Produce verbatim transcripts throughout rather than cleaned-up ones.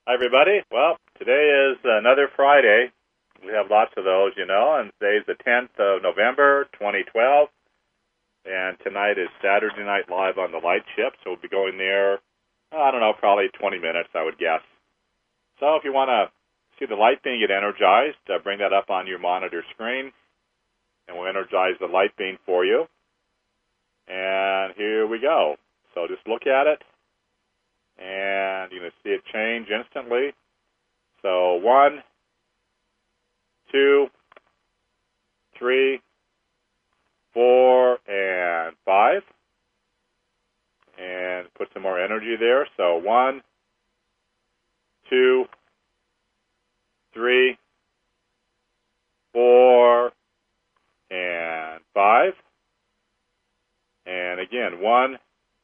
Hi, everybody. Well, today is another Friday. We have lots of those, you know, and today's the tenth of November, twenty twelve, and tonight is Saturday Night Live on the Light Ship, so we'll be going there, I don't know, probably twenty minutes, I would guess. So if you want to see the light beam get energized, uh, bring that up on your monitor screen, and we'll energize the light beam for you. And here we go. So just look at it, and you're going to see it change instantly. So one, two, three, four, and five. And put some more energy there. So one, two, three, four, and five. And again, one,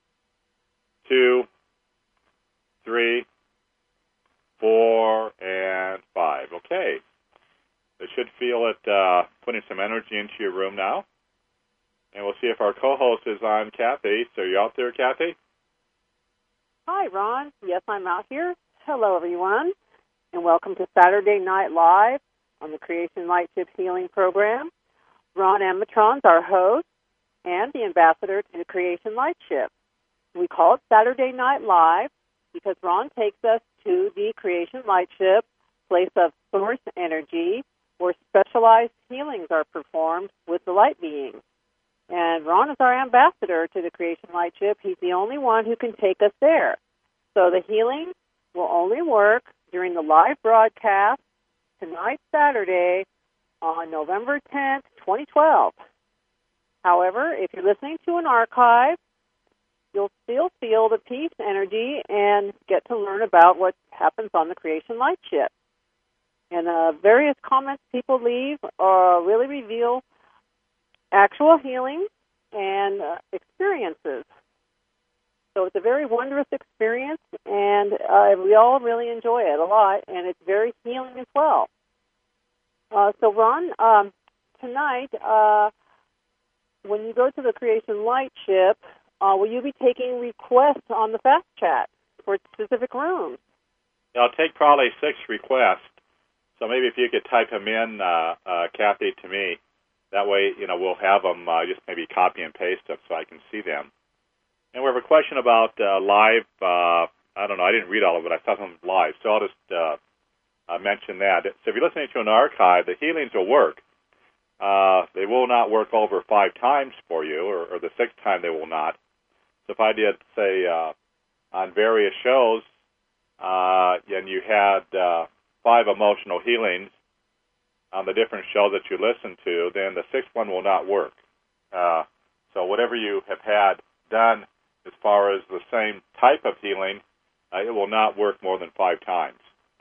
two, three, four, and five. Okay. They should feel it uh, putting some energy into your room now. And we'll see if our co-host is on, Kathy. So you out there, Kathy? Hi, Ron. Yes, I'm out here. Hello, everyone, and welcome to Saturday Night Live on the Creation Lightship Healing Program. Ron Amatron's our host and the ambassador to the Creation Lightship. We call it Saturday Night Live because Ron takes us to the Creation Lightship, place of source energy, where specialized healings are performed with the light beings. And Ron is our ambassador to the Creation Lightship. He's the only one who can take us there. So the healing will only work during the live broadcast tonight, Saturday, on November tenth, twenty twelve. However, if you're listening to an archive, you'll still feel the peace energy and get to learn about what happens on the Creation Lightship. And uh, various comments people leave uh, really reveal actual healing and uh, experiences. So it's a very wondrous experience, and uh, we all really enjoy it a lot, and it's very healing as well. Uh, so, Ron, um, tonight, uh, when you go to the Creation Lightship, uh, will you be taking requests on the Fast Chat for specific rooms? I'll take probably six requests. So maybe if you could type them in, uh, uh, Kathy, to me. That way, you know, we'll have them, uh, just maybe copy and paste them so I can see them. And we have a question about uh, live. Uh, I don't know. I didn't read all of it. I saw them live. So I'll just uh, uh, mention that. So if you're listening to an archive, the healings will work. Uh, they will not work over five times for you, or, or the sixth time they will not. So if I did, say, uh, on various shows, uh, and you had uh, five emotional healings on the different shows that you listen to, then the sixth one will not work. Uh, so whatever you have had done as far as the same type of healing, uh, it will not work more than five times.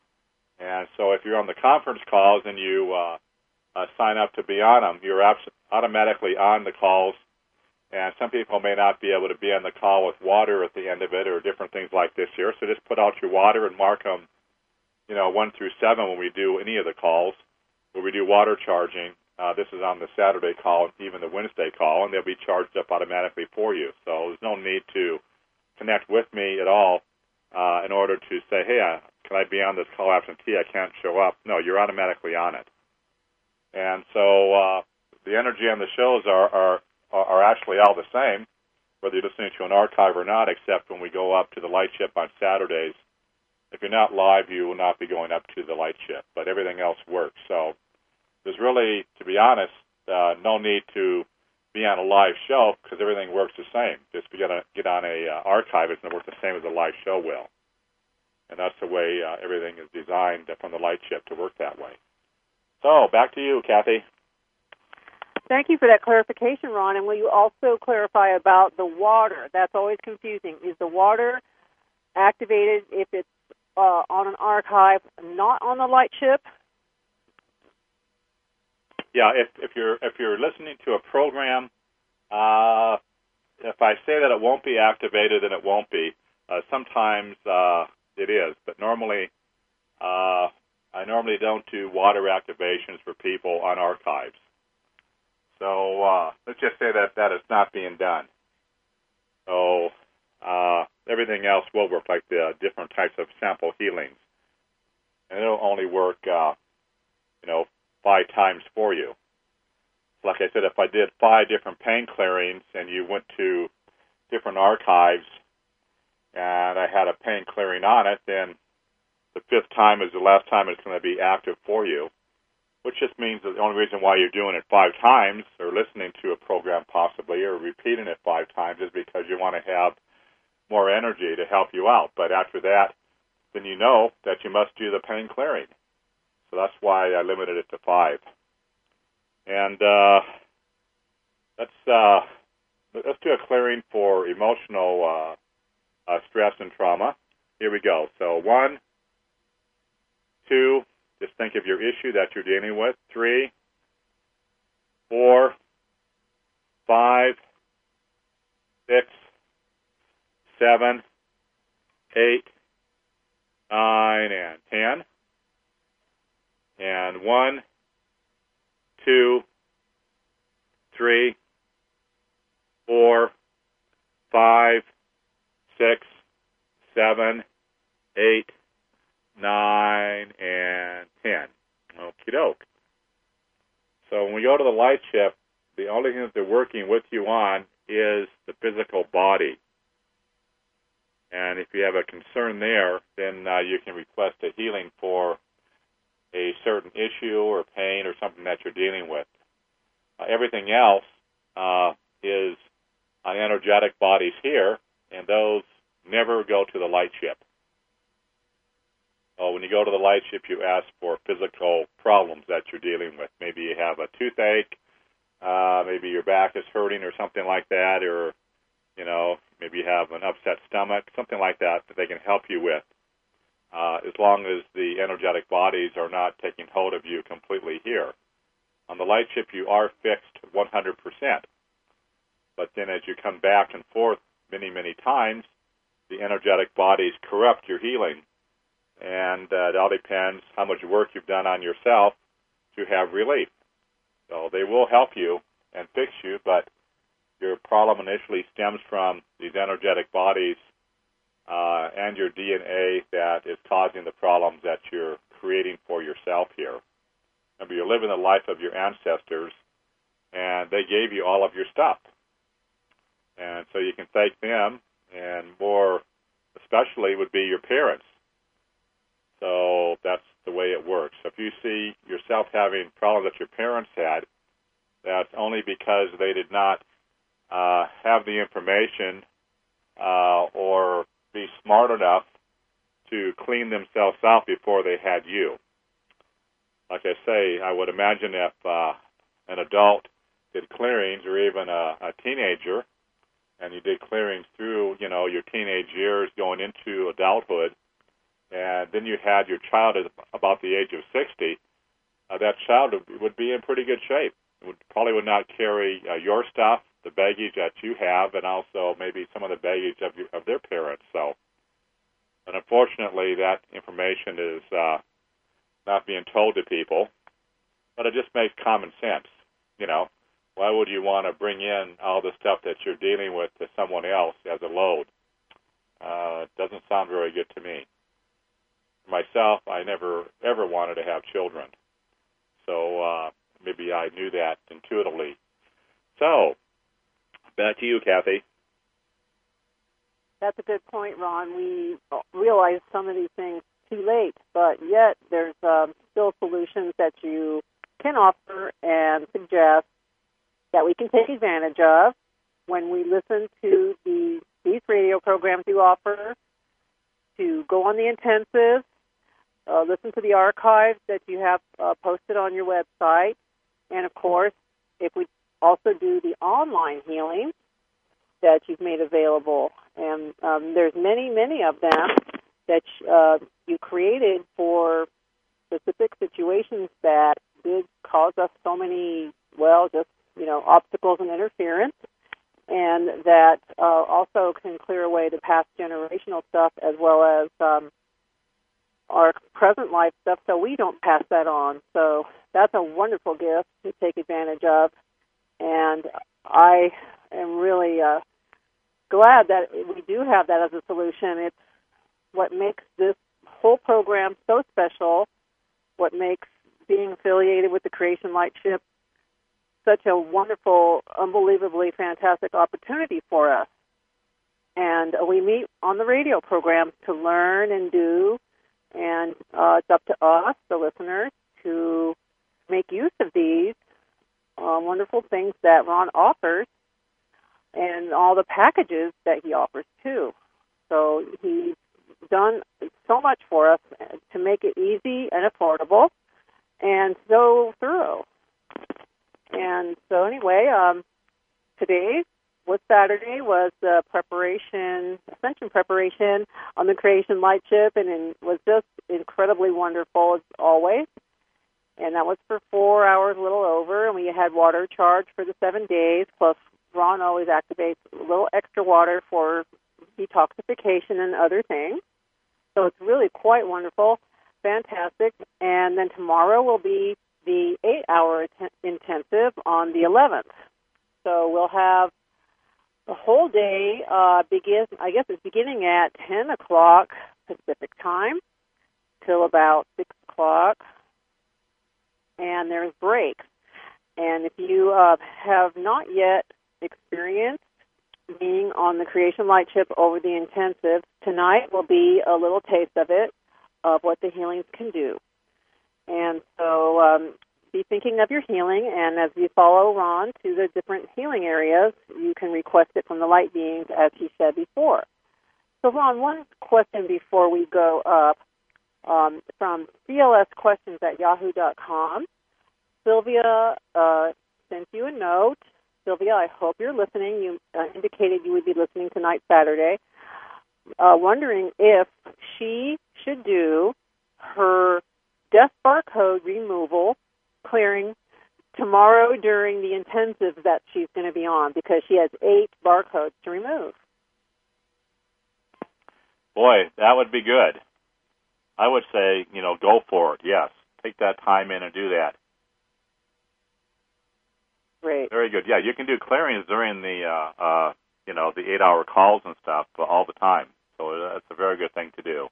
And so if you're on the conference calls and you uh, uh, sign up to be on them, you're abs- automatically on the calls. And some people may not be able to be on the call with water at the end of it or different things like this here. So just put out your water and mark them, you know, one through seven when we do any of the calls. Where we do water charging, uh, this is on the Saturday call, even the Wednesday call, and they'll be charged up automatically for you. So there's no need to connect with me at all uh, in order to say, hey, uh, can I be on this call absentee? I can't show up. No, you're automatically on it. And so uh, the energy on the shows are, are, are actually all the same, whether you're listening to an archive or not, except when we go up to the Lightship on Saturdays. If you're not live, you will not be going up to the Lightship, but everything else works. So there's really, to be honest, uh, no need to be on a live show because everything works the same. Just if you get, a, get on a uh, archive, it's going to work the same as a live show will. And that's the way uh, everything is designed from the Lightship to work that way. So back to you, Kathy. Thank you for that clarification, Ron. And will you also clarify about the water? That's always confusing. Is the water activated if it's Uh, on an archive, not on the Lightship? Yeah, if, if you're if you're listening to a program, uh, if I say that it won't be activated, then it won't be. Uh, sometimes uh, it is, but normally uh, I normally don't do water activations for people on archives. So uh, let's just say that that is not being done. So uh, everything else will work, like the different types of sample healings. and it'll only work, uh, you know, five times for you. Like I said, if I did five different pain clearings and you went to different archives and I had a pain clearing on it, then the fifth time is the last time it's going to be active for you, which just means that the only reason why you're doing it five times or listening to a program possibly or repeating it five times is because you want to have more energy to help you out. But after that, then you know that you must do the pain clearing. So that's why I limited it to five. And uh, let's uh, let's do a clearing for emotional uh, uh, stress and trauma. Here we go. So one, two, just think of your issue that you're dealing with. Three, four, five, six, seven, eight, nine, and ten. And one, two, three, four, five, six, seven, eight, nine, and ten. Okie doke. So when we go to the light shift, the only thing that they're working with you on is the physical body. And if you have a concern there, then uh, you can request a healing for a certain issue or pain or something that you're dealing with. Uh, everything else uh, is on energetic bodies here, and those never go to the light ship. So when you go to the light ship, you ask for physical problems that you're dealing with. Maybe you have a toothache, uh, maybe your back is hurting or something like that, or, you know, maybe you have an upset stomach, something like that that they can help you with. Uh, as long as the energetic bodies are not taking hold of you completely here. On the light ship, you are fixed one hundred percent. But then as you come back and forth many, many times, the energetic bodies corrupt your healing. And uh, it all depends how much work you've done on yourself to have relief. So they will help you and fix you, but your problem initially stems from these energetic bodies Uh, and your D N A that is causing the problems that you're creating for yourself here. Remember, you're living the life of your ancestors, and they gave you all of your stuff. And so you can thank them, and more especially would be your parents. So that's the way it works. So if you see yourself having problems that your parents had, that's only because they did not uh, have the information uh, or be smart enough to clean themselves out before they had you. Like I say, I would imagine if uh, an adult did clearings, or even a, a teenager, and you did clearings through, you know, your teenage years going into adulthood, and then you had your child at about the age of sixty, uh, that child would be in pretty good shape. It would, probably would not carry uh, your stuff, the baggage that you have, and also maybe some of the baggage of, your, of their parents. So, and unfortunately, that information is uh, not being told to people, but it just makes common sense. You know, why would you want to bring in all the stuff that you're dealing with to someone else as a load? Uh, it doesn't sound very good to me. Myself, I never, ever wanted to have children. So uh, maybe I knew that intuitively. So, back to you, Kathy. That's a good point, Ron. We realize some of these things too late, but yet there's um, still solutions that you can offer and suggest that we can take advantage of when we listen to the, these radio programs you offer, to go on the intensive, uh, listen to the archives that you have uh, posted on your website, and, of course, if we also do the online healing that you've made available. And um, there's many, many of them that uh, you created for specific situations that did cause us so many, well, just, you know, obstacles and interference, and that uh, also can clear away the past generational stuff as well as um, our present life stuff, so we don't pass that on. So that's a wonderful gift to take advantage of. And I am really uh, glad that we do have that as a solution. It's what makes this whole program so special, what makes being affiliated with the Creation Light Ship such a wonderful, unbelievably fantastic opportunity for us. And uh, we meet on the radio programs to learn and do, and uh, it's up to us, the listeners, to make use of these uh, wonderful things that Ron offers and all the packages that he offers, too. So he's done so much for us to make it easy and affordable and so thorough. And so anyway, um, today was Saturday, was the preparation, ascension preparation on the Creation Light Ship, and it was just incredibly wonderful as always. And that was for four hours, a little over, and we had water charge for the seven days, plus Ron always activates a little extra water for detoxification and other things. So it's really quite wonderful, fantastic. And then tomorrow will be the eight-hour att- intensive on the eleventh. So we'll have the whole day uh, begin. I guess it's beginning at ten o'clock Pacific time till about six o'clock, and there's breaks. And if you uh, have not yet experienced being on the Creation Light Ship over the intensive, tonight will be a little taste of it, of what the healings can do. And so um, be thinking of your healing, and as you follow Ron to the different healing areas, you can request it from the light beings, as he said before. So, Ron, one question before we go up, um, from C L S questions at yahoo dot com. Sylvia uh, sent you a note. Sylvia, I hope you're listening. You uh, indicated you would be listening tonight, Saturday, uh, wondering if she should do her death barcode removal clearing tomorrow during the intensive that she's going to be on, because she has eight barcodes to remove. Boy, that would be good. I would say, you know, go for it, yes. Take that time in and do that. Great. Very good. Yeah, you can do clearings during the, uh, uh, you know, the eight-hour calls and stuff all the time. So that's a very good thing to do.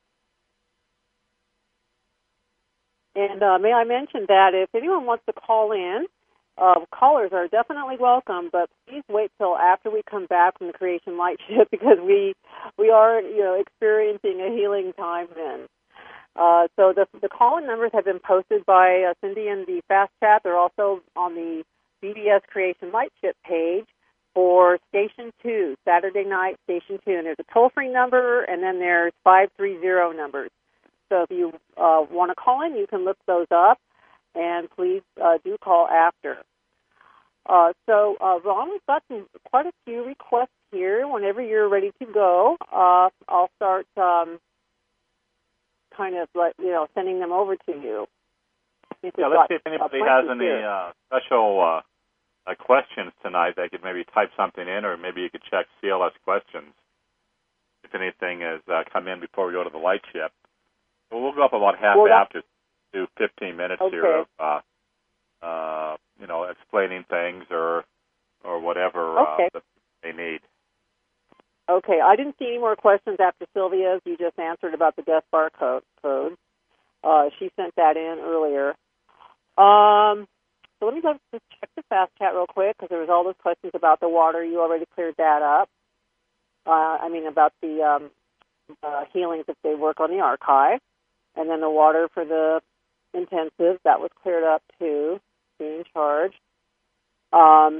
And uh, may I mention that if anyone wants to call in, uh, callers are definitely welcome, but please wait till after we come back from the Creation Light Ship, because we we are, you know, experiencing a healing time then. Uh, so the the call-in numbers have been posted by uh, Cindy in the Fast Chat. They're also on the B B S Creation Light Ship page for Station two, Saturday night, Station two. And there's a toll-free number, and then there's five three zero numbers. So if you uh, want to call in, you can look those up, and please uh, do call after. Uh, so, uh, Ron, we've got some, quite a few requests here. Whenever you're ready to go, uh, I'll start um, kind of, like, you know, sending them over to you. Yeah, let's see if anybody has any uh, special uh, uh, questions tonight. They could maybe type something in, or maybe you could check C L S questions if anything has uh, come in before we go to the light ship. Well, we'll go up about half well, after, do fifteen minutes okay. here of, uh, uh, you know, explaining things or or whatever okay. uh, that they need. Okay, I didn't see any more questions after Sylvia's. You just answered about the death bar code. code. Uh, she sent that in earlier. Um, so let me just check the Fast Chat real quick, because there was all those questions about the water. You already cleared that up. Uh, I mean, about the um, uh, healings if they work on the archive. And then the water for the intensive, that was cleared up too, being charged. Um,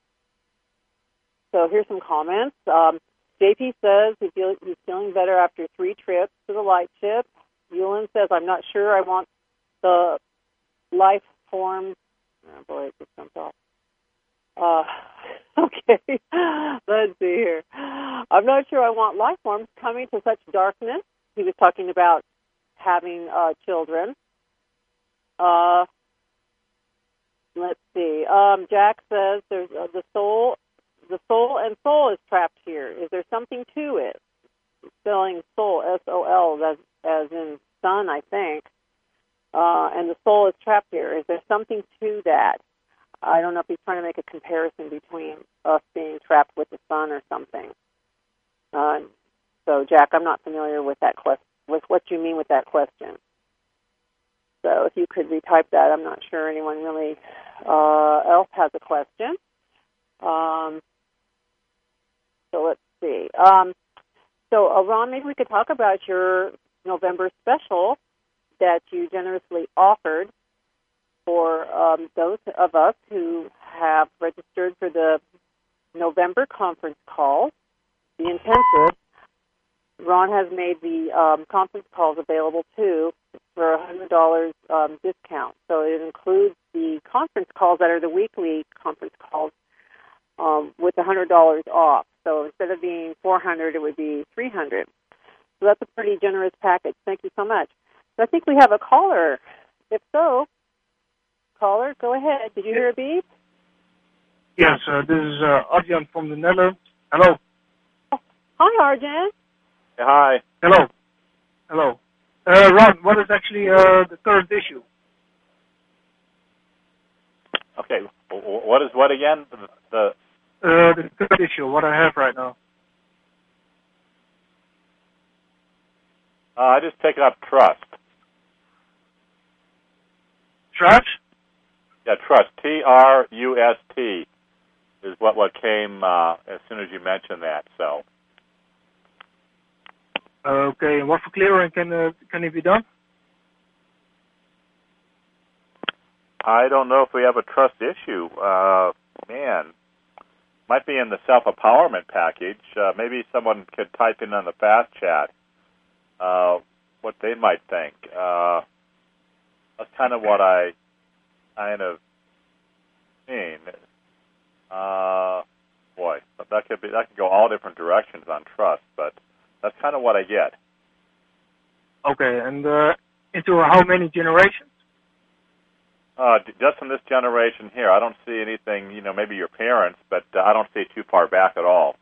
so here's some comments. Um, J P says he feel, he's feeling better after three trips to the light ship. Ewan says, I'm not sure I want the life form. Oh, boy, it just jumped off. Uh, okay, let's see here. I'm not sure I want life forms coming to such darkness. He was talking about having uh, children. Uh, let's see. Um, Jack says there's uh, the soul, the soul and soul is trapped here. Is there something to it? Spelling soul, S O L, as as in sun, I think. Uh, and the soul is trapped here. Is there something to that? I don't know if he's trying to make a comparison between us being trapped with the sun or something. Uh, so, Jack, I'm not familiar with that quest- with what you mean with that question. So if you could retype that, I'm not sure anyone really uh, else has a question. Um, so let's see. Um, so, uh, Ron, maybe we could talk about your November special that you generously offered for um, those of us who have registered for the November conference call, the intensive. Ron has made the um, conference calls available, too, for a one hundred dollars um, discount. So it includes the conference calls that are the weekly conference calls um, with one hundred dollars off. So instead of being four hundred dollars, it would be three hundred dollars. So that's a pretty generous package. Thank you so much. So I think we have a caller. If so, caller, go ahead. Did you hear a beep? Yes, uh, this is uh, Arjan from the Netherlands. Hello. Oh, hi, Arjan. Hi. Hello. Hello. Uh, Ron, what is actually uh, the current issue? Okay. What is what again? The, the uh, the current issue, what I have right now. uh, I just picked up trust. Trust? Yeah, trust. T R U S T is what what came uh, as soon as you mentioned that. So. Okay, and what for clearing can uh, can it be done? I don't know if we have a trust issue. Uh, man, might be in the self-empowerment package. Uh, maybe someone could type in on the fast chat uh, what they might think. Uh, that's kind of what I kind of mean. Uh, boy, that could be that could go all different directions on trust, but that's kind of what I get. Okay, and uh, into how many generations? Uh, just in this generation here, I don't see anything, you know, maybe your parents, but uh, I don't see it too far back at all.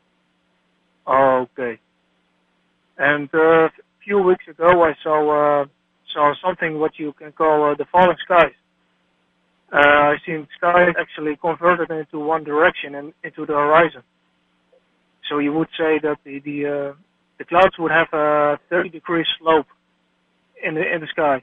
Okay. And uh, a few weeks ago, I saw uh, saw something what you can call uh, the falling skies. Uh, I seen the sky actually converted into one direction and into the horizon. So you would say that the the, uh, the clouds would have a thirty degree slope in the in the sky.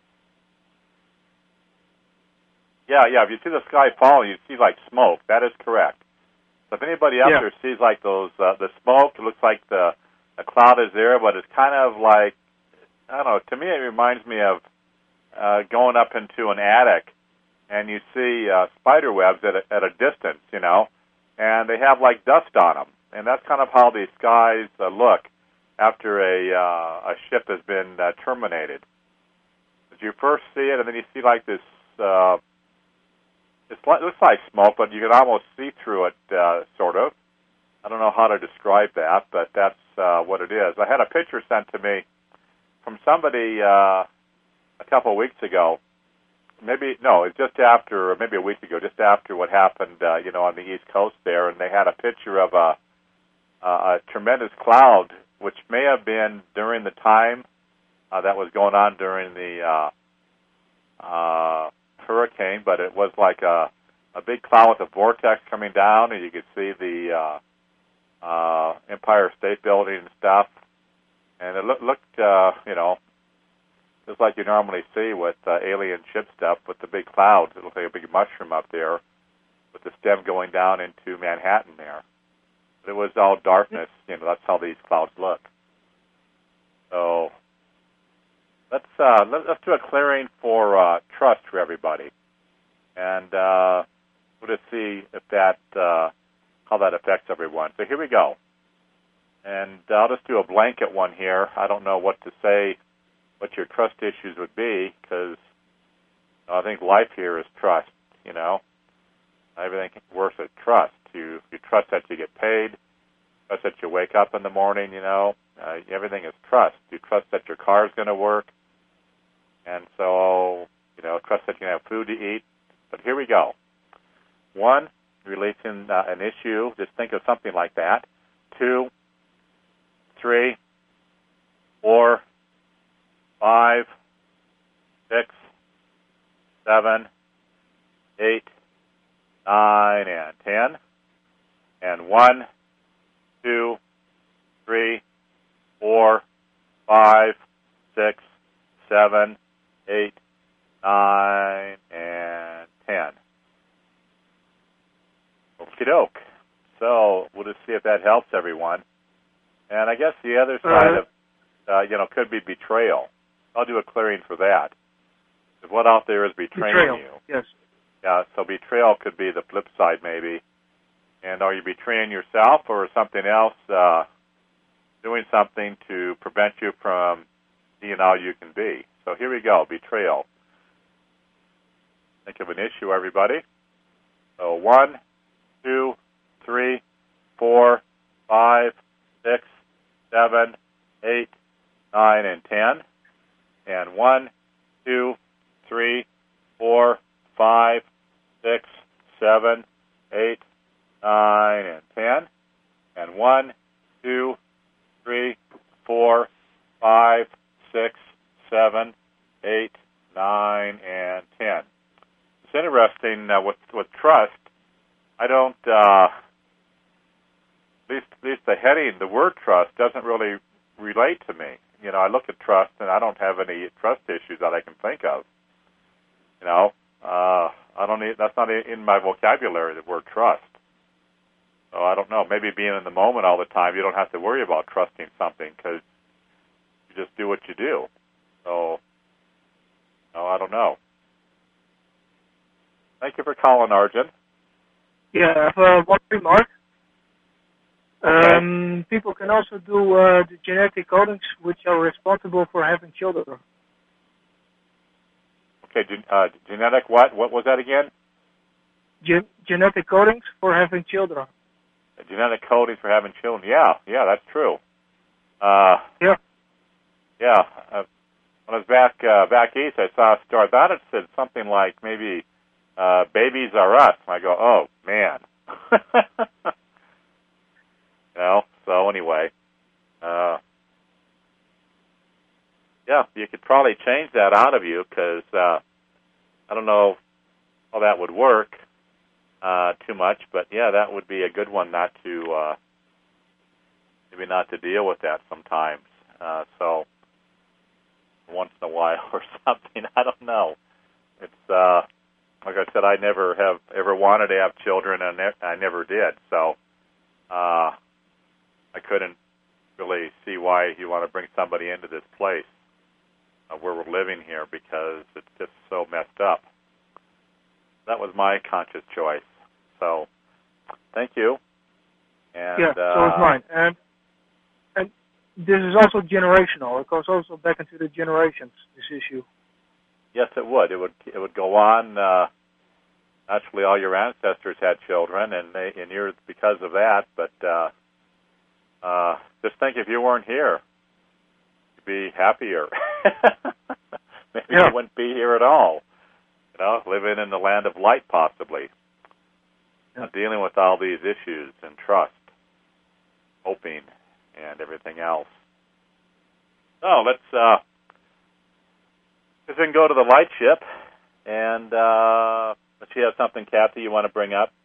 Yeah, yeah. If you see the sky falling, you see like smoke. That is correct. So if anybody out yeah. there sees like those uh, the smoke, it looks like the a cloud is there, but it's kind of like, I don't know. To me, it reminds me of uh, going up into an attic and you see uh, spider webs at a, at a distance, you know, and they have like dust on them, and that's kind of how the skies uh, look after a uh, a ship has been uh, terminated. As you first see it, and then you see like this. Uh, It looks like smoke, but you can almost see through it, uh, sort of. I don't know how to describe that, but that's uh, what it is. I had a picture sent to me from somebody uh, a couple of weeks ago. Maybe, no, it's just after, maybe a week ago, just after what happened, uh, you know, on the East Coast there, and they had a picture of a, a tremendous cloud, which may have been during the time uh, that was going on during the uh, uh hurricane, but it was like a a big cloud with a vortex coming down, and you could see the uh, uh, Empire State Building and stuff. And it look, looked, uh, you know, just like you normally see with uh, alien ship stuff, with the big clouds. It looked like a big mushroom up there with the stem going down into Manhattan there. But it was all darkness. You know, that's how these clouds look. So. Let's uh, let, let's do a clearing for uh, trust for everybody, and uh, we'll just see if that uh, how that affects everyone. So here we go, and I'll just do a blanket one here. I don't know what to say, what your trust issues would be, because I think life here is trust. You know, everything works at trust. You you trust that you get paid, trust that you wake up in the morning. You know, uh, everything is trust. You trust that your car is going to work. And so, you know, trust that you have food to eat. But here we go. One, releasing uh, an issue. Just think of something like that. Two, three, four, five, six, seven, eight, nine, and ten. And one, two, three, four, five, And I guess the other side uh, of, uh, you know, could be betrayal. I'll do a clearing for that. If what out there is betraying betrayal. you. Yes. Yeah, so betrayal could be the flip side, maybe. And are you betraying yourself or something else uh, doing something to prevent you from being all you can be? So here we go, betrayal. Think of an issue, everybody. So one, two, three, four, five, six, seven, eight, nine, and ten. And one, two, three, four, five, six, seven, eight, nine, and ten. And one, two, three, four, five, six, seven, eight, nine, and ten. It's interesting uh, with with trust. I don't. Uh, at least, at least the heading, the word trust, doesn't really relate to me. You know, I look at trust, and I don't have any trust issues that I can think of. You know, uh, I don't need. That's not in my vocabulary. The word trust. So I don't know. Maybe being in the moment all the time, you don't have to worry about trusting something because you just do what you do. So, no, I don't know. Thank you for calling, Arjun. Yeah, I have uh, one remark. Okay. Um, people can also do uh, the genetic codings which are responsible for having children. Okay, gen- uh, genetic what? What was that again? Gen- genetic codings for having children. Genetic coding for having children. Yeah, yeah, that's true. Uh, yeah. Yeah. Uh, when I was back uh, back east, I saw a story. I thought it said something like maybe uh, babies are us. And I go, oh, man. You know, so anyway. Uh, yeah, you could probably change that out of you because uh, I don't know how that would work. Uh, too much, but yeah, that would be a good one not to, uh, maybe not to deal with that sometimes. Uh, so once in a while or something, I don't know. It's, uh, like I said, I never have ever wanted to have children, and ne- I never did. So, uh, I couldn't really see why you want to bring somebody into this place uh, where we're living here because it's just so messed up. That was my conscious choice. So, thank you. And, yeah, uh, so is mine. And and this is also generational. It goes also back into the generations. This issue. Yes, it would. It would. It would go on. Uh, actually, all your ancestors had children, and they and you're because of that. But uh, uh, just think, if you weren't here, you'd be happier. Maybe yeah. you wouldn't be here at all. You know, living in the land of light, possibly. Yeah. Dealing with all these issues and trust, hoping, and everything else. So let's uh, let's then go to the light ship, and uh, does she have something, Kathy, you want to bring up?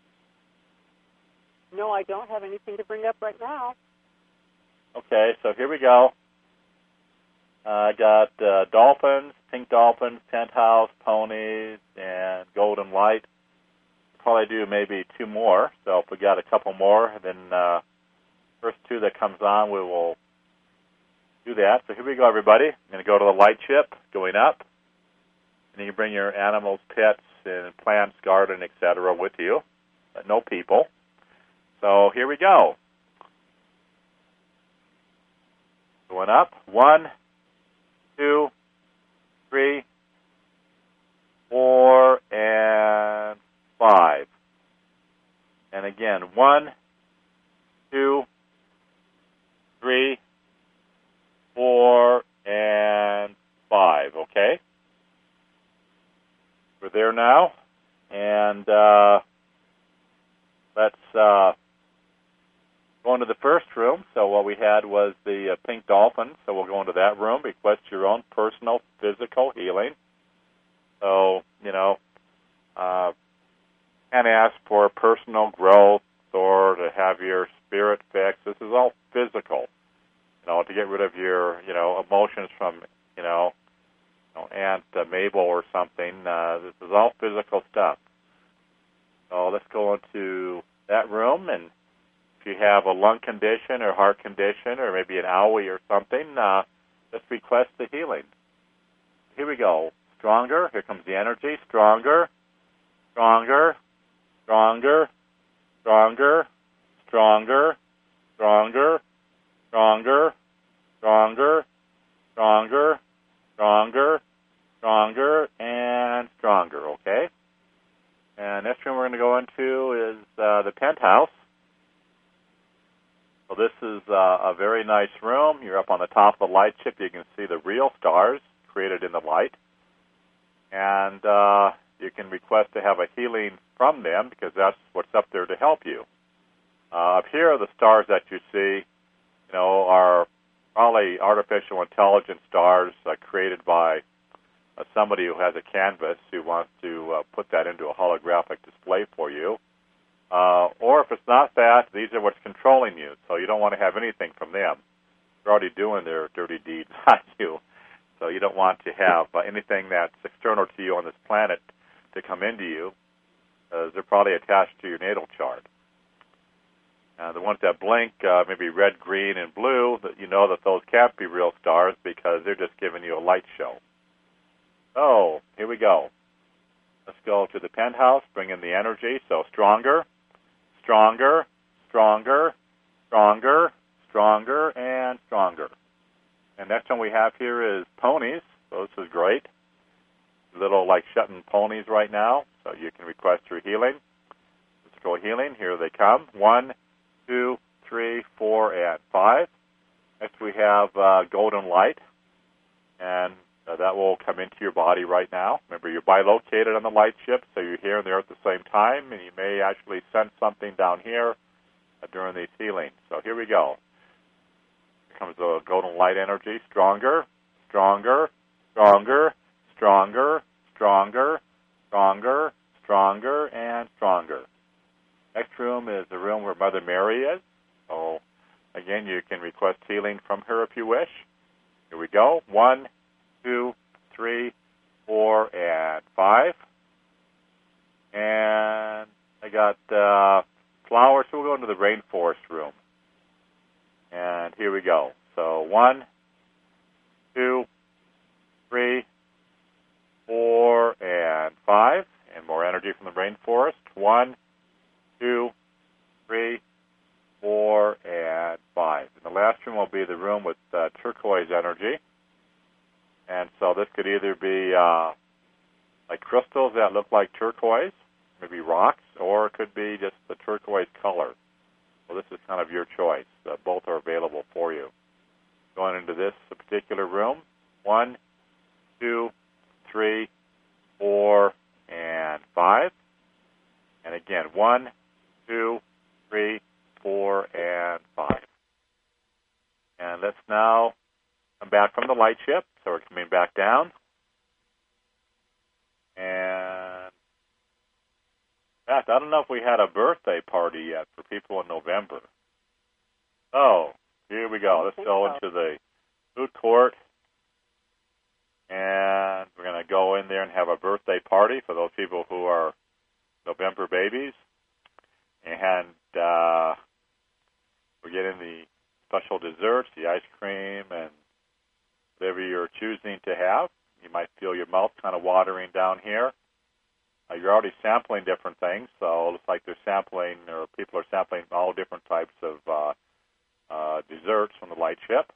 No, I don't have anything to bring up right now. Okay, so here we go. Uh, I got uh, dolphins, pink dolphins, penthouse, ponies, and golden light. Probably do maybe two more. So if we got a couple more, then uh, first two that comes on, we will do that. So here we go, everybody. I'm going to go to the light ship, going up. And you can bring your animals, pets, and plants, garden, et cetera with you, but no people. So here we go. Going up. One, two, three, four, and five. And again, one, two, three, four, and five. Okay? We're there now. And uh, let's uh, go into the first room. So what we had was the uh, pink dolphin. So we'll go into that room. Request your own personal physical healing. So, you know, uh, and ask for personal growth or to have your spirit fixed. This is all physical, you know, to get rid of your, you know, emotions from, you know, you know Aunt uh, Mabel or something. Uh, this is all physical stuff. So let's go into that room and If you have a lung condition or heart condition or maybe an owie or something, uh, just request the healing. Here we go. Stronger. Here comes the energy. Stronger. Stronger. Stronger. Stronger. Stronger. Stronger. Stronger. Stronger. Stronger. Stronger. Stronger. And stronger. Okay? And next room we're going to go into is uh, the penthouse. So this is uh, a very nice room. You're up on the top of the light ship. You can see the real stars created in the light. And uh, you can request to have a healing from them because that's what's up there to help you. Uh, up here, the stars that you see, you know, are probably artificial intelligence stars uh, created by uh, somebody who has a canvas who wants to uh, put that into a holographic display for you. Uh, or if it's not that, these are what's controlling you, so you don't want to have anything from them. They're already doing their dirty deeds on you, so you don't want to have uh, anything that's external to you on this planet to come into you, as they're probably attached to your natal chart. Uh, the ones that blink, uh, maybe red, green, and blue, that you know that those can't be real stars because they're just giving you a light show. So, here we go. Let's go to the penthouse, bring in the energy, so stronger. Stronger, stronger, stronger, stronger, and stronger. And next one we have here is ponies. So this is great. Little like shutting ponies right now. So you can request your healing. Let's go healing. Here they come. One, two, three, four, and five. Next we have uh, golden light. And uh, that will come into your body right now. Remember, you're bilocated on the light ship, so you're here and there at the same time, and you may actually sense something down here uh, during these healings. So here we go. Here comes the golden light energy. Stronger, stronger, stronger, stronger, stronger, stronger, stronger, and stronger. Next room is the room where Mother Mary is. So, again, you can request healing from her if you wish. Here we go. One, two, three, four, and five. And I got uh, flowers, so we'll go into the rainforest room. And here we go. So one, two, three, four, and five. And more energy from the rainforest. One, two, three, four, and five. And the last room will be the room with uh, turquoise energy. And so this could either be uh, like crystals that look like turquoise, maybe rocks, or it could be just the turquoise color. So this is kind of your choice. Uh, both are available for you. Going into this particular room, one, two, three, four, and five. And again, one, two, three, four, and five. And let's now come back from the light ship. So we're coming back down. And in fact, I don't know if we had a birthday party yet for people in November. Oh, here we go. Let's go into the food court. And we're going to go in there and have a birthday party for those people who are November babies. And uh, we're getting the special desserts, the ice cream, and whatever you're choosing to have. You might feel your mouth kind of watering down here. Uh, you're already sampling different things, so it looks like they're sampling, or people are sampling all different types of uh, uh, desserts from the light ship.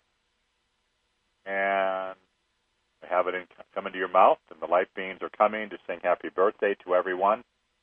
And have it in, come into your mouth, and the light beams are coming to sing happy birthday to everyone.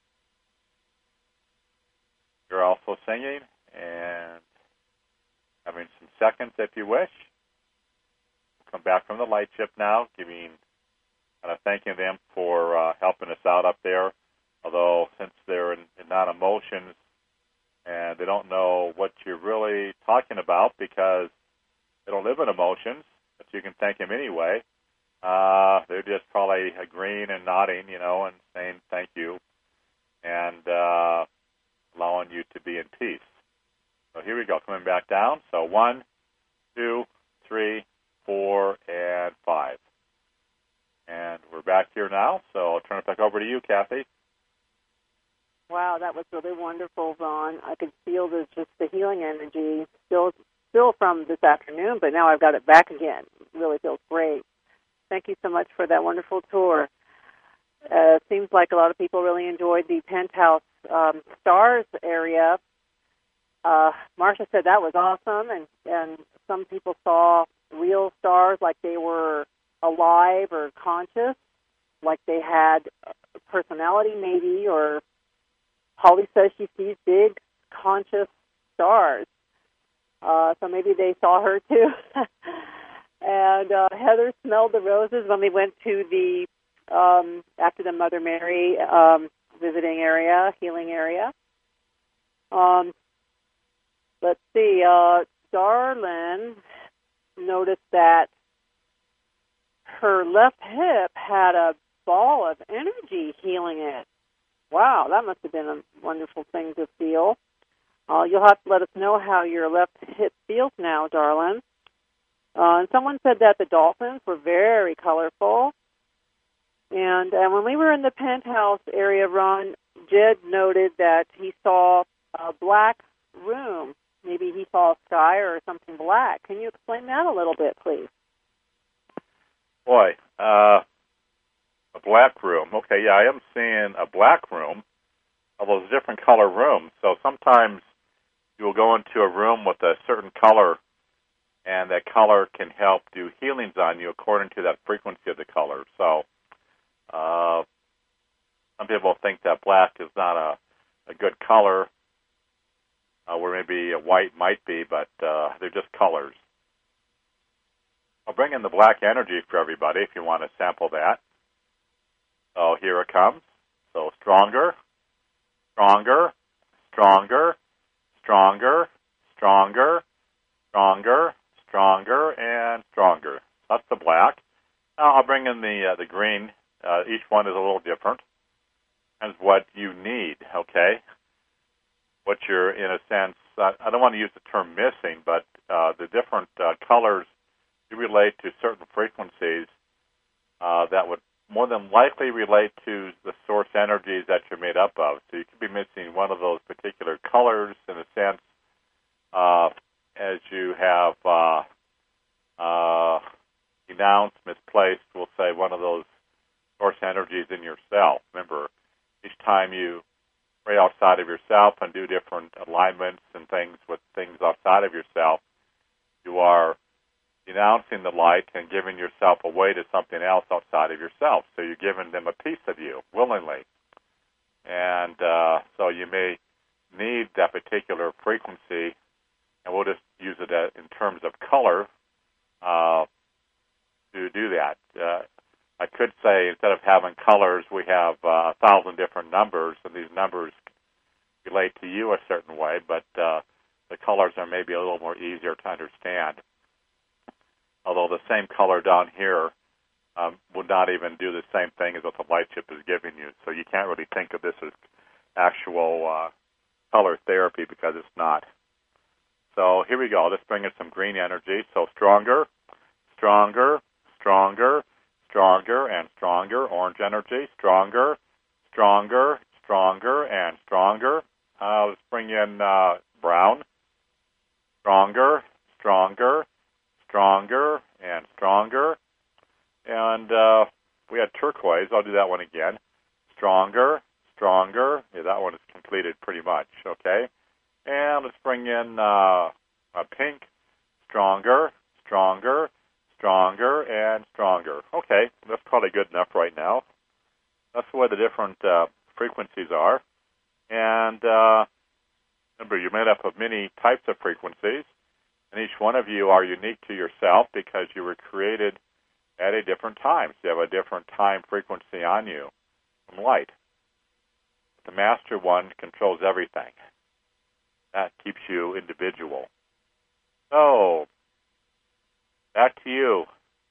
You're also singing and having some seconds if you wish. Come back from the light ship now, giving, kind of thanking them for uh, helping us out up there. Although since they're in, in non-emotions and they don't know what you're really talking about because they don't live in emotions, but you can thank them anyway. Uh, they're just probably agreeing and nodding, you know, and saying thank you and uh, allowing you to be in peace. So here we go, coming back down. So one, two, three, four, and five. And we're back here now, so I'll turn it back over to you, Kathy. Wow, that was really wonderful, Ron. I could feel this, just the healing energy still still from this afternoon, but now I've got it back again. It really feels great. Thank you so much for that wonderful tour. Uh, seems like a lot of people really enjoyed the penthouse um, stars area. Uh, Marcia said that was awesome, and, and some people saw real stars like they were alive or conscious, like they had personality maybe, or Holly says she sees big conscious stars. Uh, so maybe they saw her too. And uh, Heather smelled the roses when we went to the, um, after the Mother Mary um, visiting area, healing area. Um, let's see, uh, Darlene noticed that her left hip had a ball of energy healing it. Wow, that must have been a wonderful thing to feel. Uh, you'll have to let us know how your left hip feels now, darling. Uh, and someone said that the dolphins were very colorful. And uh, when we were in the penthouse area, Ron, Jed noted that he saw a black room. Maybe he saw a sky or something black. Can you explain that a little bit, please? Boy, uh, a black room. Okay, yeah, I am seeing a black room, although there's different color rooms. So sometimes you will go into a room with a certain color, and that color can help do healings on you according to that frequency of the color. So uh, some people think that black is not a, a good color, uh, where maybe a white might be, but uh, they're just colors. I'll bring in the black energy for everybody if you want to sample that. So here it comes. So stronger, stronger, stronger, stronger, stronger, stronger, stronger, and stronger. That's the black. Now I'll bring in the uh, the green. Uh, each one is a little different. And what you need, okay? What you're, in a sense, uh, I don't want to use the term missing, but uh, the different uh, colors do relate to certain frequencies uh, that would more than likely relate to the source energies that you're made up of. So you could be missing one of those particular colors, in a sense, uh, as you have uh, uh, denounced, misplaced, we'll say, one of those source energies in yourself. Remember, each time you pray outside of yourself and do different alignments and things with things outside of yourself, you are denouncing the light and giving yourself away to something else outside of yourself. So you're giving them a piece of you willingly. And uh, so you may need that particular frequency, and we'll just use it in terms of color uh, to do that. Uh, I could say instead of having colors, we have uh, a thousand different numbers, and these numbers relate to you a certain way, but uh, the colors are maybe a little more easier to understand. Although the same color down here um, would not even do the same thing as what the light chip is giving you. So you can't really think of this as actual uh, color therapy because it's not. So here we go. Let's bring in some green energy. So stronger, stronger, stronger, stronger, and stronger. Orange energy, stronger, stronger, stronger, and stronger. Uh, let's bring in uh, brown, stronger, stronger, stronger, and stronger. And uh, we had turquoise. I'll do that one again. Stronger, stronger. Yeah, that one is completed pretty much, okay? And let's bring in uh, a pink, stronger, stronger, stronger, and stronger. Okay, that's probably good enough right now. That's the way the different uh, frequencies are. And uh, remember, you're made up of many types of frequencies. And each one of you are unique to yourself because you were created at a different time. So you have a different time frequency on you from light. The master one controls everything. That keeps you individual. So, back to you.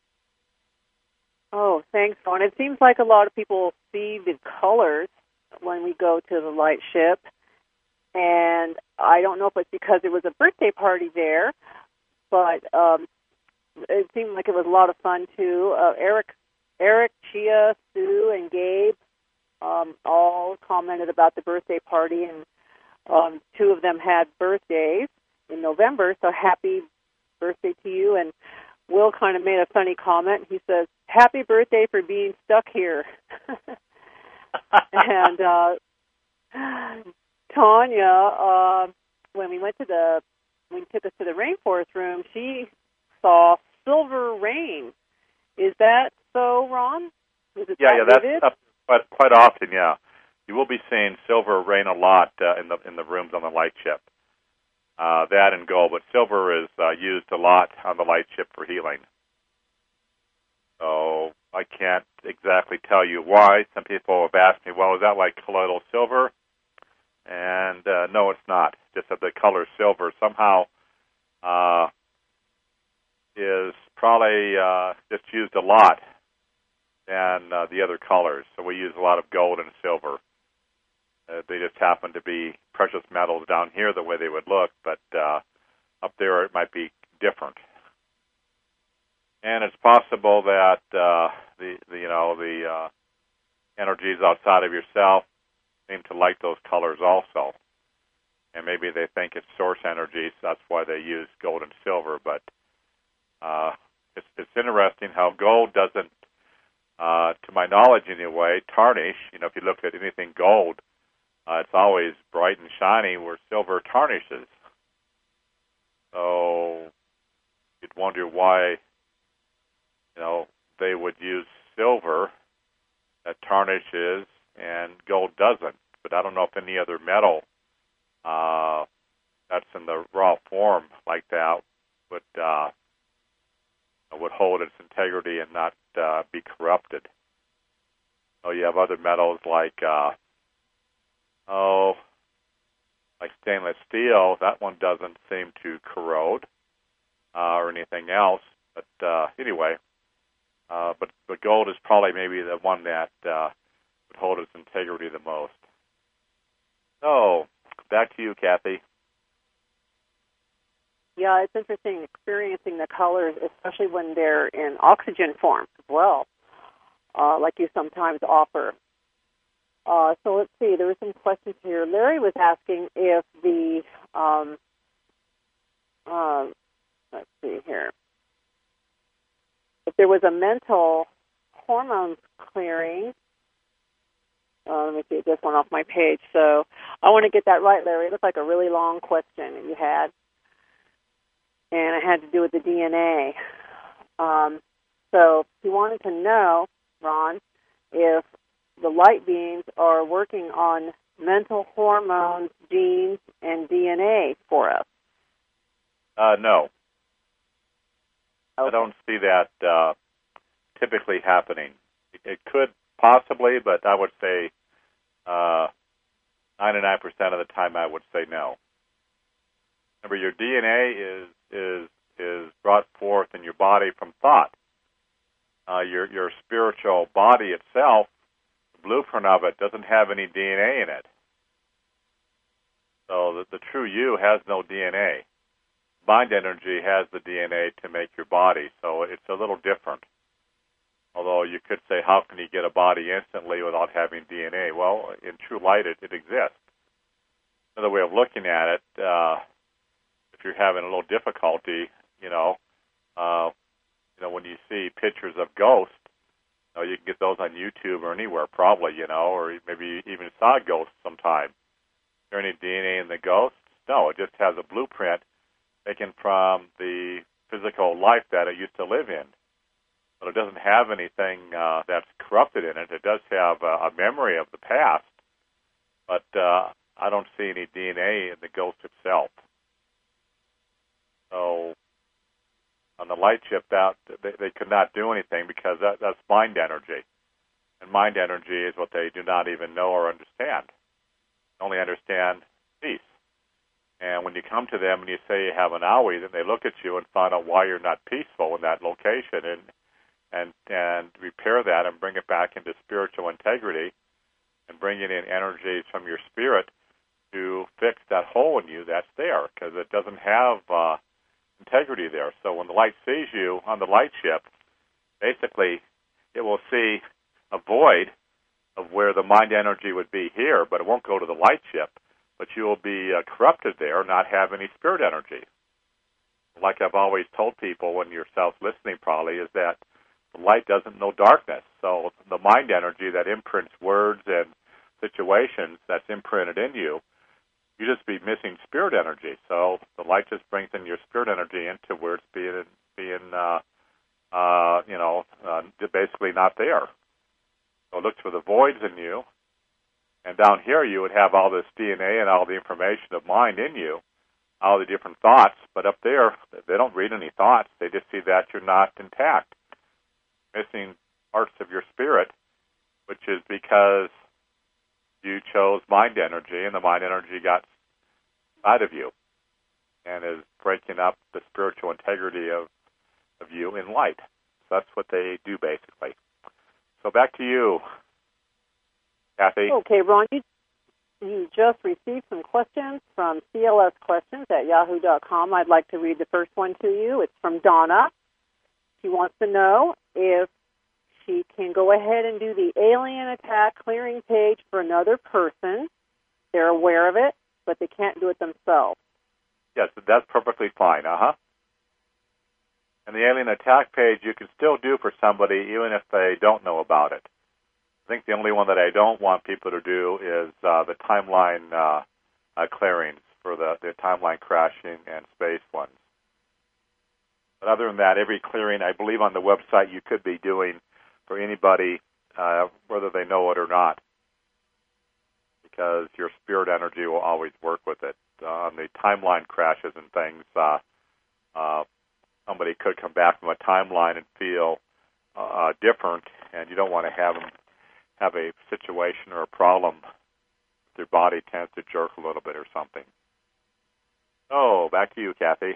Oh, thanks, Ron. It seems like a lot of people see the colors when we go to the light ship. And I don't know if it's because it was a birthday party there, but um, it seemed like it was a lot of fun, too. Uh, Eric, Eric, Chia, Sue, and Gabe um, all commented about the birthday party, and um, two of them had birthdays in November, so happy birthday to you. And Will kind of made a funny comment. He says, happy birthday for being stuck here. And uh, Tanya, uh, when we went to the, when he took us to the rainforest room, she saw silver rain. Is that so, Ron? Is it yeah, that yeah, that's vivid? uh, quite, quite often, yeah. You will be seeing silver rain a lot uh, in the in the rooms on the light ship. Uh, that and gold, but silver is uh, used a lot on the light ship for healing. So I can't exactly tell you why. Some people have asked me, well, is that like colloidal silver? And uh, no, it's not. Just that the color silver somehow uh, is probably uh, just used a lot than uh, the other colors. So we use a lot of gold and silver. Uh, they just happen to be precious metals down here the way they would look, but uh, up there it might be different. And it's possible that uh, the, the you know the uh, energies outside of yourself seem to like those colors also, and maybe they think it's source energies. That's why they use gold and silver. But uh, it's, it's interesting how gold doesn't, uh, to my knowledge anyway, tarnish. You know, if you look at anything gold, Uh, it's always bright and shiny, where silver tarnishes. So you'd wonder why, you know, they would use silver that tarnishes and gold doesn't. But I don't know if any other metal uh, that's in the raw form like that would uh, would hold its integrity and not uh, be corrupted. So you have other metals like uh, Oh, like stainless steel, that one doesn't seem to corrode uh, or anything else. But uh, anyway, uh, but, but gold is probably maybe the one that uh, would hold its integrity the most. So, back to you, Kathy. Yeah, it's interesting experiencing the colors, especially when they're in oxygen form as well, uh, like you sometimes offer. Uh, so let's see, there were some questions here. Larry was asking if the, um, uh, let's see here, if there was a mental hormones clearing. Uh, let me see this one off my page. So I want to get that right, Larry. It looked like a really long question that you had, and it had to do with the D N A. Um, so he wanted to know, Ron, if the light beings are working on mental hormones, genes, and D N A for us. Uh, no. Okay. I don't see that uh, typically happening. It, it could possibly, but I would say uh, ninety-nine percent of the time I would say no. Remember, your D N A is is is brought forth in your body from thought. Uh, your your spiritual body itself, blueprint of it, doesn't have any D N A in it. So the, the true you has no D N A. Mind energy has the D N A to make your body, so it's a little different. Although you could say, how can you get a body instantly without having D N A? Well, in true light, it, it exists. Another way of looking at it, uh, if you're having a little difficulty, you know, uh, you know, when you see pictures of ghosts, you know, you can get those on YouTube or anywhere probably, you know, or maybe even saw ghosts sometime. Is there any D N A in the ghost? No, it just has a blueprint taken from the physical life that it used to live in. But it doesn't have anything uh, that's corrupted in it. It does have uh, a memory of the past, but uh, I don't see any D N A in the ghost itself. So on the light ship, that they, they could not do anything because that, that's mind energy. And mind energy is what they do not even know or understand. They only understand peace. And when you come to them and you say you have an owie, then they look at you and find out why you're not peaceful in that location and and and repair that and bring it back into spiritual integrity and bring in energies from your spirit to fix that hole in you that's there because it doesn't have uh, integrity there. So when the light sees you on the light ship, basically it will see a void of where the mind energy would be here, but it won't go to the light chip. But you will be uh, corrupted there, not have any spirit energy. Like I've always told people when you're self-listening probably, is that the light doesn't know darkness. So the mind energy that imprints words and situations that's imprinted in you, you just be missing spirit energy. So the light just brings in your spirit energy into where it's being, being uh, uh, you know, uh, basically not there. So it looks for the voids in you. And down here you would have all this D N A and all the information of mind in you, all the different thoughts. But up there, they don't read any thoughts. They just see that you're not intact, missing parts of your spirit, which is because you chose mind energy, and the mind energy got inside of you and is breaking up the spiritual integrity of, of you in light. So that's what they do, basically. So back to you, Kathy. Okay, Ron, you, you just received some questions from C L S questions at yahoo dot com. I'd like to read the first one to you. It's from Donna. She wants to know if she can go ahead and do the alien attack clearing page for another person. They're aware of it, but they can't do it themselves. Yes, that's perfectly fine. Uh-huh. And the alien attack page you can still do for somebody even if they don't know about it. I think the only one that I don't want people to do is uh, the timeline uh, uh, clearings for the, the timeline crashing and space ones. But other than that, every clearing, I believe on the website you could be doing for anybody, uh, whether they know it or not, because your spirit energy will always work with it. Uh, on the timeline crashes and things, uh, uh, somebody could come back from a timeline and feel uh, different, and you don't want to have them have a situation or a problem. Their body tends to jerk a little bit or something. Oh, back to you, Kathy.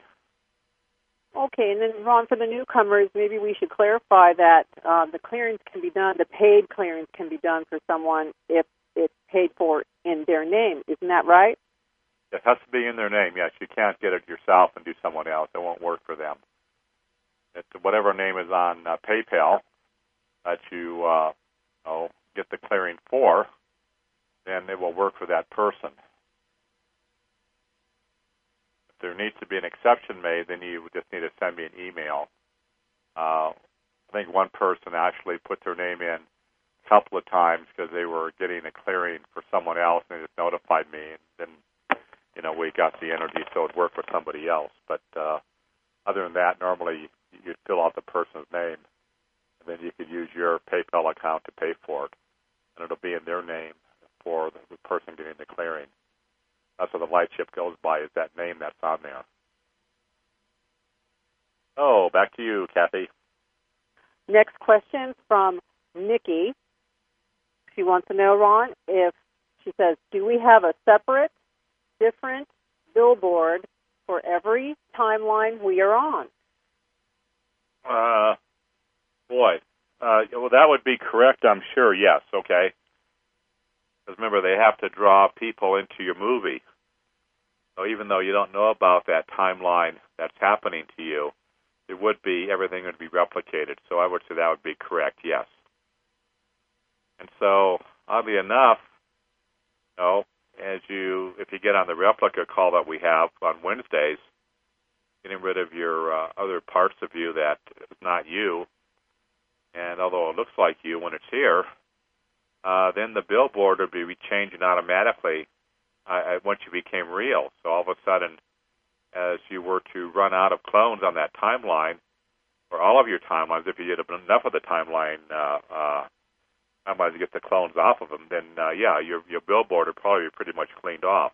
Okay, and then, Ron, for the newcomers, maybe we should clarify that uh, the clearings can be done, the paid clearings can be done for someone if it's paid for in their name. Isn't that right? It has to be in their name, yes. You can't get it yourself and do someone else. It won't work for them. It's whatever name is on uh, PayPal that you uh, oh, get the clearing for, then it will work for that person. If there needs to be an exception made, then you just need to send me an email. Uh, I think one person actually put their name in a couple of times because they were getting a clearing for someone else, and they just notified me, and then, you know, we got the energy so it worked for somebody else. But uh, other than that, normally you fill out the person's name, and then you could use your PayPal account to pay for it, and it'll be in their name for the person getting the clearing. That's what the light chip goes by, is that name that's on there. Oh, back to you, Kathy. Next question from Nikki. She wants to know, Ron, if, she says, do we have a separate, different billboard for every timeline we are on? Uh, boy. Uh, well, that would be correct, I'm sure, yes, okay. Because remember, they have to draw people into your movie. So even though you don't know about that timeline that's happening to you, it would be, everything would be replicated. So I would say that would be correct, yes. And so, oddly enough, you know, as you, if you get on the replica call that we have on Wednesdays, getting rid of your uh, other parts of you that is not you, and although it looks like you when it's here, uh, then the billboard would be changing automatically uh, once you became real. So all of a sudden, as you were to run out of clones on that timeline, or all of your timelines, if you did enough of the timeline, uh, uh, timelines to get the clones off of them, then uh, yeah, your your billboard would probably be pretty much cleaned off.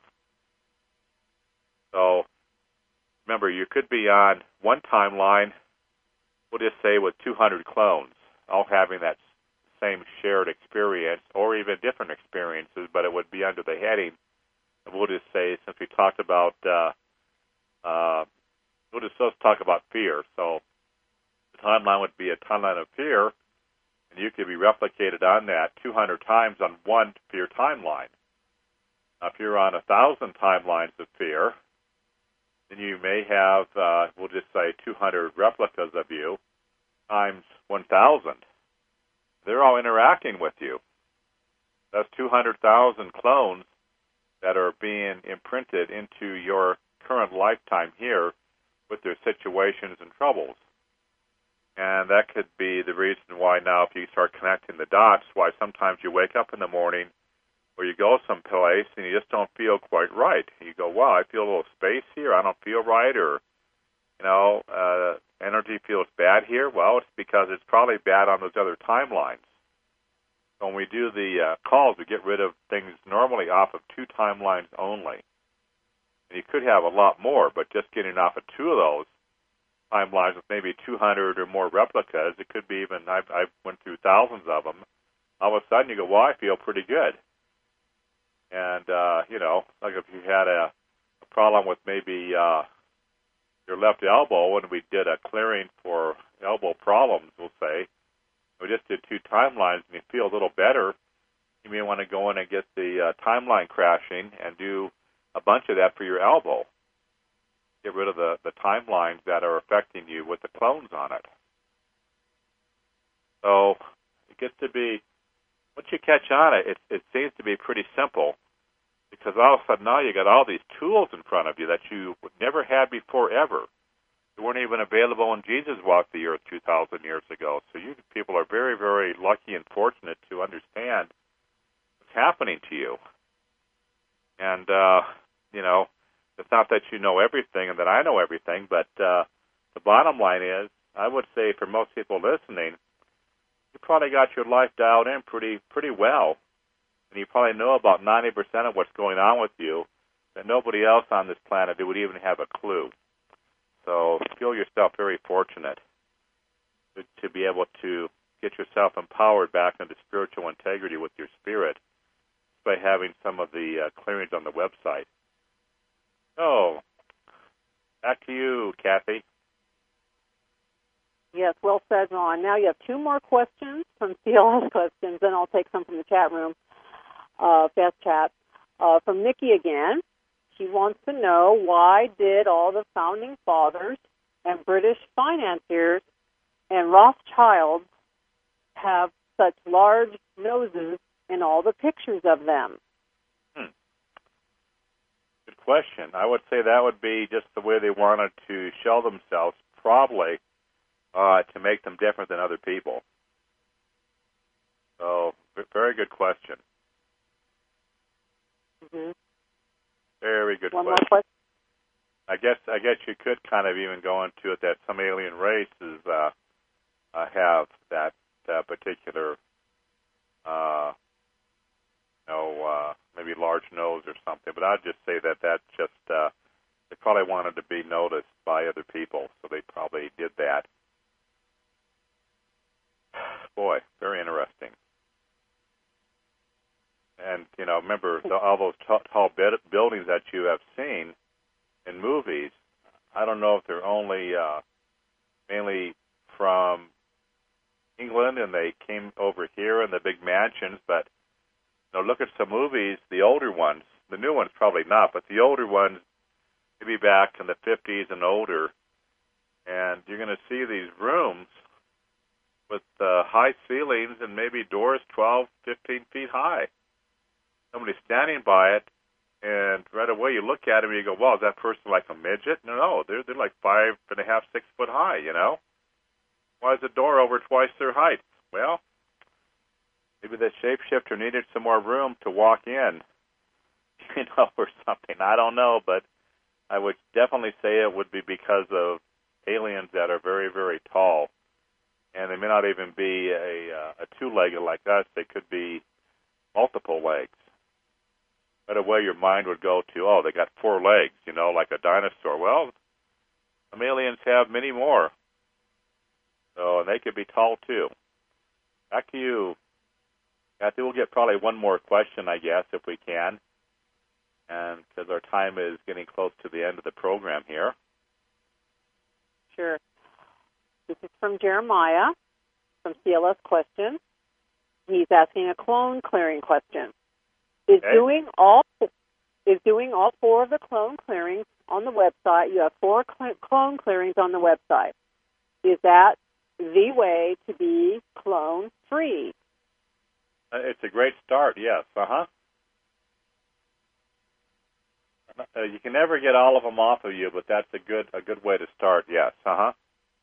So remember, you could be on one timeline, we'll just say with two hundred clones, all having that same shared experience, or even different experiences, but it would be under the heading. And we'll just say, since we talked about, uh, uh, we'll just let's talk about fear. So the timeline would be a timeline of fear, and you could be replicated on that two hundred times on one fear timeline. Now, if you're on a thousand timelines of fear, then you may have, uh, we'll just say, two hundred replicas of you times one thousand. They're all interacting with you. That's two hundred thousand clones that are being imprinted into your current lifetime here with their situations and troubles. And that could be the reason why now, if you start connecting the dots, why sometimes you wake up in the morning or you go someplace and you just don't feel quite right. You go, wow, I feel a little space here. I don't feel right. Or, you know, uh, energy feels bad here. Well, it's because it's probably bad on those other timelines. When we do the uh, calls, we get rid of things normally off of two timelines only. And you could have a lot more, but just getting off of two of those timelines with maybe two hundred or more replicas, it could be even, I've, I've went through thousands of them. All of a sudden you go, well, I feel pretty good. And, uh, you know, like if you had a, a problem with maybe uh, your left elbow, and we did a clearing for elbow problems, we'll say, we just did two timelines and you feel a little better, you may want to go in and get the uh, timeline crashing and do a bunch of that for your elbow. Get rid of the, the timelines that are affecting you with the clones on it. So it gets to be, once you catch on it, it, it seems to be pretty simple, because all of a sudden now you got all these tools in front of you that you never had before ever. They weren't even available when Jesus walked the earth two thousand years ago. So you people are very, very lucky and fortunate to understand what's happening to you. And, uh, you know, it's not that you know everything and that I know everything, but uh, the bottom line is, I would say for most people listening, you probably got your life dialed in pretty pretty well. And you probably know about ninety percent of what's going on with you that nobody else on this planet would even have a clue. So feel yourself very fortunate to, to be able to get yourself empowered back into spiritual integrity with your spirit by having some of the uh, clearings on the website. Oh, back to you, Kathy. Yes, well said, Ron. Now you have two more questions from C L S questions, then I'll take some from the chat room, uh, fast chat. Uh, from Nikki again. She wants to know, why did all the founding fathers and British financiers and Rothschilds have such large noses in all the pictures of them? Hmm. Good question. I would say that would be just the way they wanted to show themselves, probably, uh, to make them different than other people. So, very good question. Mm-hmm. Very good One question. more question. I guess I guess you could kind of even go into it that some alien races uh, uh, have that uh, particular, uh, you know, uh, maybe large nose or something. But I'd just say that that just uh, they probably wanted to be noticed by other people, so they probably did that. Boy, very interesting. And, you know, remember the, all those t- tall bed- buildings that you have seen in movies, I don't know if they're only uh, mainly from England and they came over here in the big mansions, but, you know, look at some movies, the older ones, the new ones probably not, but the older ones, maybe back in the fifties and older, and you're going to see these rooms with uh, high ceilings and maybe doors twelve, fifteen feet high. Somebody standing by it, and right away you look at him and you go, well, is that person like a midget? No, no, they're, they're like five and a half, six foot high, you know? Why is the door over twice their height? Well, maybe the shapeshifter needed some more room to walk in, you know, or something. I don't know, but I would definitely say it would be because of aliens that are very, very tall. And they may not even be a, uh, a two-legged like us. They could be multiple legs. Right away your mind would go to, oh, they got four legs, you know, like a dinosaur. Well, some aliens have many more. So, and they could be tall, too. Back to you. Kathy, we'll get probably one more question, I guess, if we can, and because our time is getting close to the end of the program here. Sure. This is from Jeremiah, from C L S Questions. He's asking a clone clearing question. Is okay. doing all is doing all four of the clone clearings on the website? You have four cl- clone clearings on the website. Is that the way to be clone free? Uh, it's a great start, yes. Uh-huh. Uh, you can never get all of them off of you, but that's a good a good way to start, yes. Uh-huh.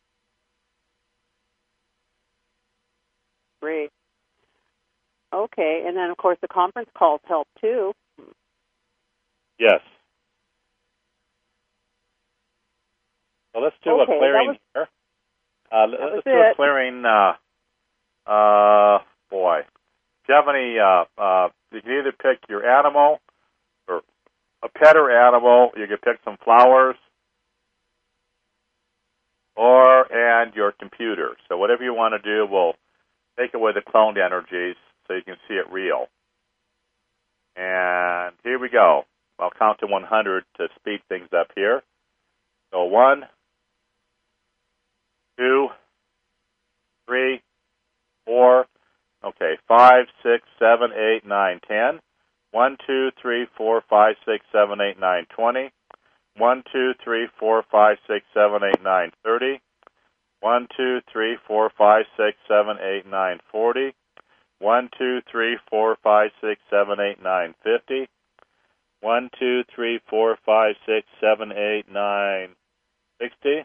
Great. Okay, and then, of course, the conference calls help, too. Yes. So let's do okay, a clearing was, here. Uh, let's do it. a clearing. Uh, uh, boy, if you have any, uh, uh, you can either pick your animal or a pet or animal. You can pick some flowers or and your computer. So whatever you want to do, we'll take away the cloned energies so you can see it real. And here we go. I'll count to one hundred to speed things up here. So one, two, three, four, okay, five, six, seven, eight, nine, ten. One, two, three, four, five, six, seven, eight, nine, twenty. One, two, three, four, five, six, seven, eight, nine, thirty. One, two, three, four, five, six, seven, eight, nine, forty. One, two, three, four, five, six, seven, eight, nine, fifty. One, two, three, four, five, six, seven, eight, nine, sixty.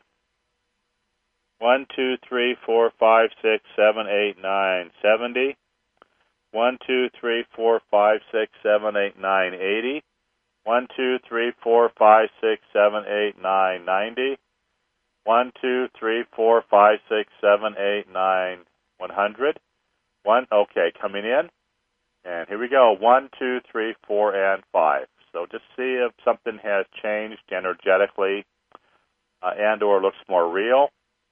One, two, three, four, five, six, seven, eight, nine, seventy. One, two, three, four, five, six, seven, eight, nine, eighty. One, two, three, four, five, six, seven, eight, nine, ninety. One, two, three, four, five, six, seven, eight, nine, one hundred. One, okay, coming in. And here we go. One, two, three, four, and five. So just see if something has changed energetically uh, and or looks more real.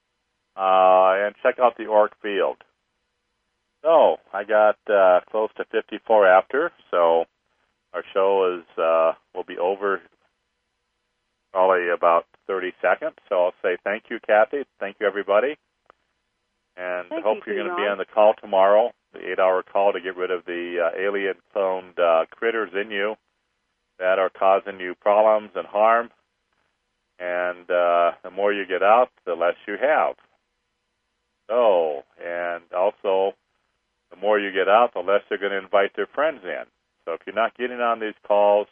Uh, and check out the auric field. So I got uh, close to fifty-four after, so our show is uh, will be over probably about thirty seconds. So I'll say thank you, Kathy. Thank you, everybody. And thank I hope you, you're going to Ron. be on the call tomorrow, the eight-hour call to get rid of the uh, alien-cloned uh, critters in you that are causing you problems and harm. And uh, the more you get out, the less you have. So, and also, the more you get out, the less they're going to invite their friends in. So if you're not getting on these calls,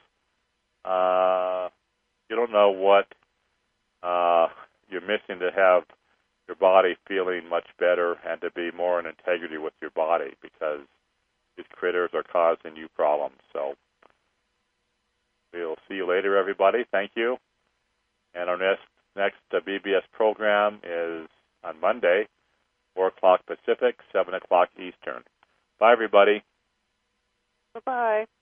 uh, you don't know what uh, you're missing to have your body feeling much better and to be more in integrity with your body, because these critters are causing you problems. So we'll see you later, everybody. Thank you. And our next, next uh, B B S program is on Monday, four o'clock Pacific, seven o'clock Eastern. Bye, everybody. Bye-bye.